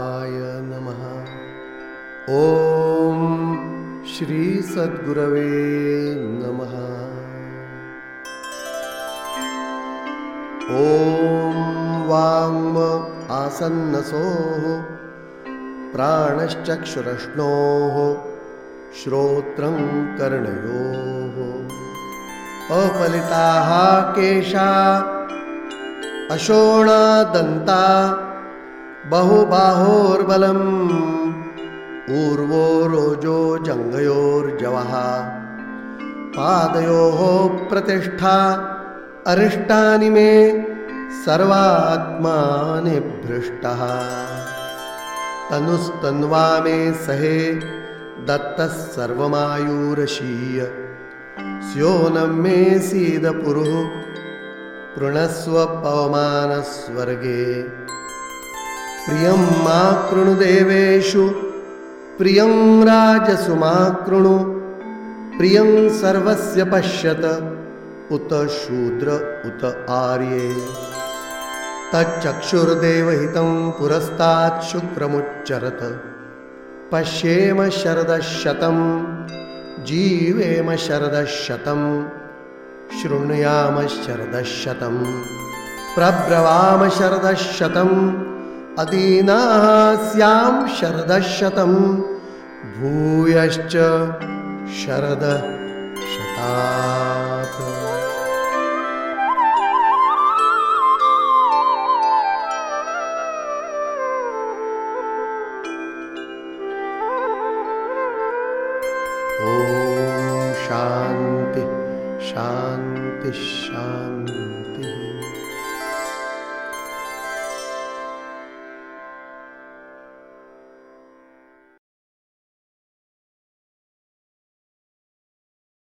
शिवाय नमः। ओम श्री सद्गुरवे नमः। ओम वाङ् आसन्नसोः प्राणश्चक्षुरश्नोः श्रोत्रं कर्णयोः अपलिताः केशा अशोणादन्ता बहुबाहोर्बलम् ऊर्वो रोजो जङ्घयोर्जवः पादयोः प्रतिष्ठा अरिष्टानि मे सर्वात्मानि भ्रष्टः तनुस्तन्वा मे सहे दत्तः सर्वमायुरशीय स्योनं मे सीदपुरुः पृणस्व पवमानस्वर्गे प्रियं मा कृणु देवेषु प्रियं राजसु मा कृणु प्रियं सर्वस्य पश्यत उत शूद्र उत आर्ये तच्चक्षुर्देवहितं पुरस्तात् शुक्रमुच्चरत पश्येम शरदशतं जीवेम शरदशतं शृणुयाम शरदशतं प्रब्रवाम शरदशतं अदीनाः स्याम शरदशतं भूयश्च शरदशतात्। ओम शांति शांति शांति।